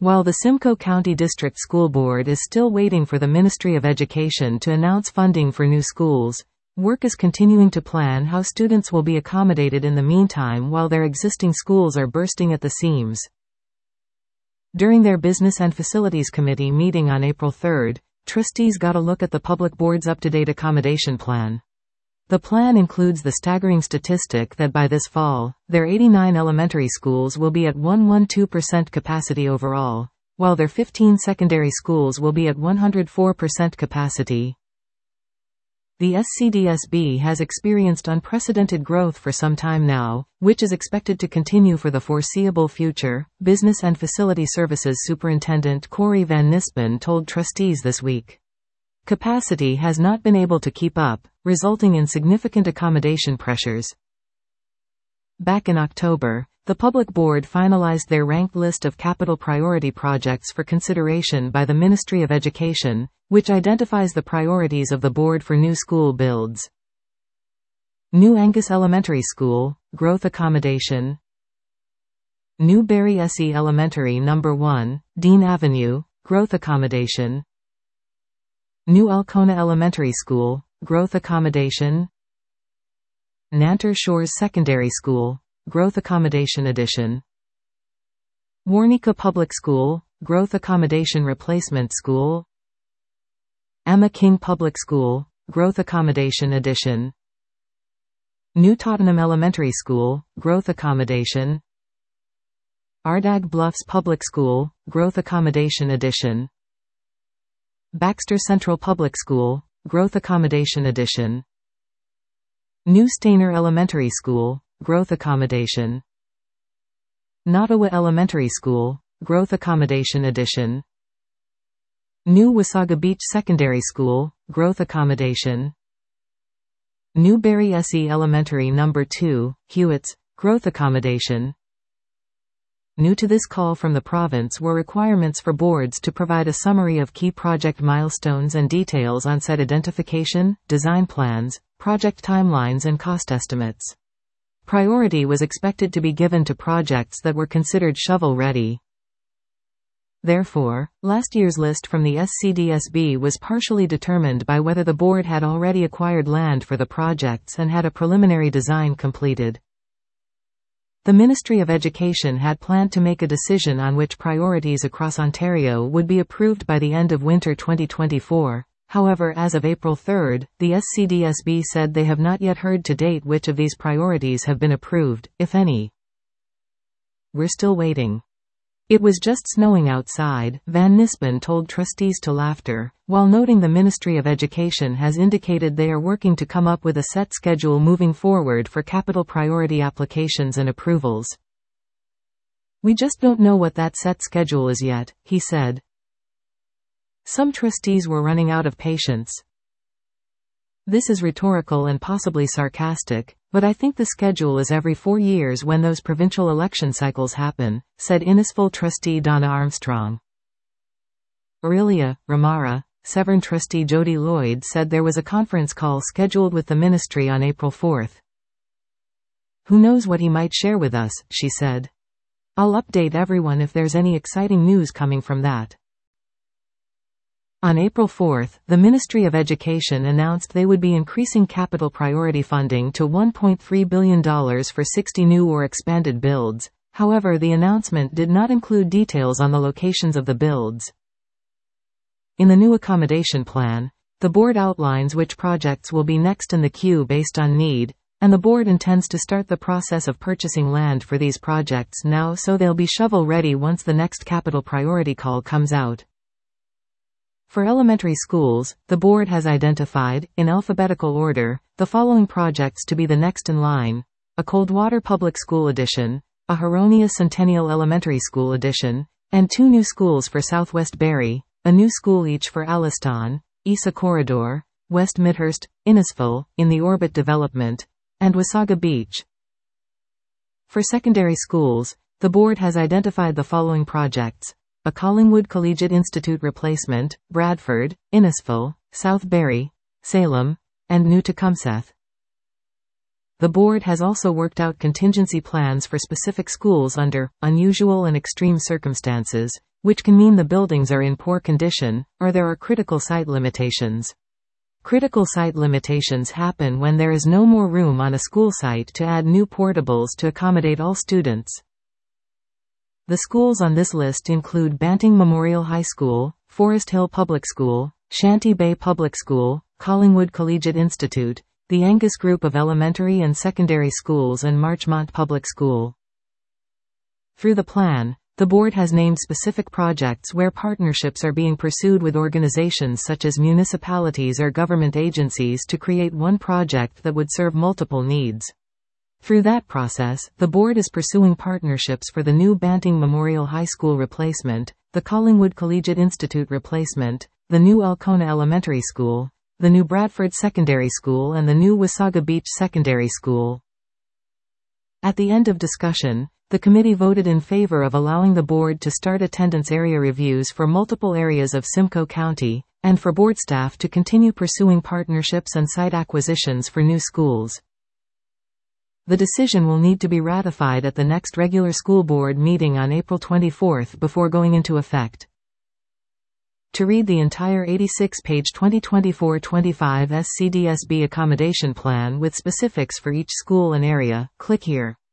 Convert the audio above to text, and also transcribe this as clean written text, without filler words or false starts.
While the Simcoe County District School Board is still waiting for the Ministry of Education to announce funding for new schools, work is continuing to plan how students will be accommodated in the meantime while their existing schools are bursting at the seams. During their Business and Facilities Committee meeting on April 3, trustees got a look at the public board's up-to-date accommodation plan. The plan includes the staggering statistic that by this fall, their 89 elementary schools will be at 112% capacity overall, while their 15 secondary schools will be at 104% capacity. The SCDSB has experienced unprecedented growth for some time now, which is expected to continue for the foreseeable future, Business and Facility Services Superintendent Corey Van Nispen told trustees this week. Capacity has not been able to keep up, resulting in significant accommodation pressures. Back in October, the Public Board finalized their ranked list of capital priority projects for consideration by the Ministry of Education, which identifies the priorities of the board for new school builds. New Angus Elementary School, growth accommodation. New Barry SE Elementary No. 1, Dean Avenue, growth accommodation. New Alcona Elementary School, growth accommodation. Nanter Shores Secondary School, growth accommodation addition. Warnica Public School, growth accommodation replacement school. Emma King Public School, growth accommodation addition. New Tottenham Elementary School, growth accommodation. Ardagh Bluffs Public School, growth accommodation addition. Baxter Central Public School, growth accommodation addition. New Stainer Elementary School, growth accommodation. Nottawa Elementary School, growth accommodation addition. New Wasaga Beach Secondary School, growth accommodation. New Barry SE Elementary No. 2, Hewitts, growth accommodation. New to this call from the province were requirements for boards to provide a summary of key project milestones and details on said identification, design plans, project timelines and cost estimates. Priority was expected to be given to projects that were considered shovel-ready. Therefore, last year's list from the SCDSB was partially determined by whether the board had already acquired land for the projects and had a preliminary design completed. The Ministry of Education had planned to make a decision on which priorities across Ontario would be approved by the end of winter 2024. However, as of April 3, the SCDSB said they have not yet heard to date which of these priorities have been approved, if any. We're still waiting. It was just snowing outside, Van Nispen told trustees to Laughter, while noting the Ministry of Education has indicated they are working to come up with a set schedule moving forward for capital priority applications and approvals. We just don't know what that set schedule is yet, he said. Some trustees were running out of patience. This is rhetorical and possibly sarcastic, but I think the schedule is every 4 years when those provincial election cycles happen, said Innisfil trustee Donna Armstrong. Aurelia Ramara, Severn trustee Jody Lloyd said there was a conference call scheduled with the ministry on April 4. Who knows what he might share with us, she said. I'll update everyone if there's any exciting news coming from that. On April 4, the Ministry of Education announced they would be increasing capital priority funding to $1.3 billion for 60 new or expanded builds. However, the announcement did not include details on the locations of the builds. In the new accommodation plan, the board outlines which projects will be next in the queue based on need, and the board intends to start the process of purchasing land for these projects now so they'll be shovel-ready once the next capital priority call comes out. For elementary schools, the board has identified, in alphabetical order, the following projects to be the next in line: a Coldwater Public School addition, a Huronia Centennial Elementary School addition, and 2 new schools for Southwest Barrie, a new school each for Alliston, Isa Corridor, West Midhurst, Innisfil, in the Orbit development, and Wasaga Beach. For secondary schools, the board has identified the following projects: a Collingwood Collegiate Institute replacement, Bradford, Innisfil, South Barrie, Salem, and New Tecumseth. The board has also worked out contingency plans for specific schools under unusual and extreme circumstances, which can mean the buildings are in poor condition, or there are critical site limitations. Critical site limitations happen when there is no more room on a school site to add new portables to accommodate all students. The schools on this list include Banting Memorial High School, Forest Hill Public School, Shanty Bay Public School, Collingwood Collegiate Institute, the Angus Group of Elementary and Secondary Schools, and Marchmont Public School. Through the plan, the board has named specific projects where partnerships are being pursued with organizations such as municipalities or government agencies to create one project that would serve multiple needs. Through that process, the board is pursuing partnerships for the new Banting Memorial High School replacement, the Collingwood Collegiate Institute replacement, the new Elkona Elementary School, the new Bradford Secondary School, and the new Wasaga Beach Secondary School. At the end of discussion, the committee voted in favor of allowing the board to start attendance area reviews for multiple areas of Simcoe County, and for board staff to continue pursuing partnerships and site acquisitions for new schools. The decision will need to be ratified at the next regular school board meeting on April 24 before going into effect. To read the entire 86-page 2024-25 SCDSB accommodation plan with specifics for each school and area, click here.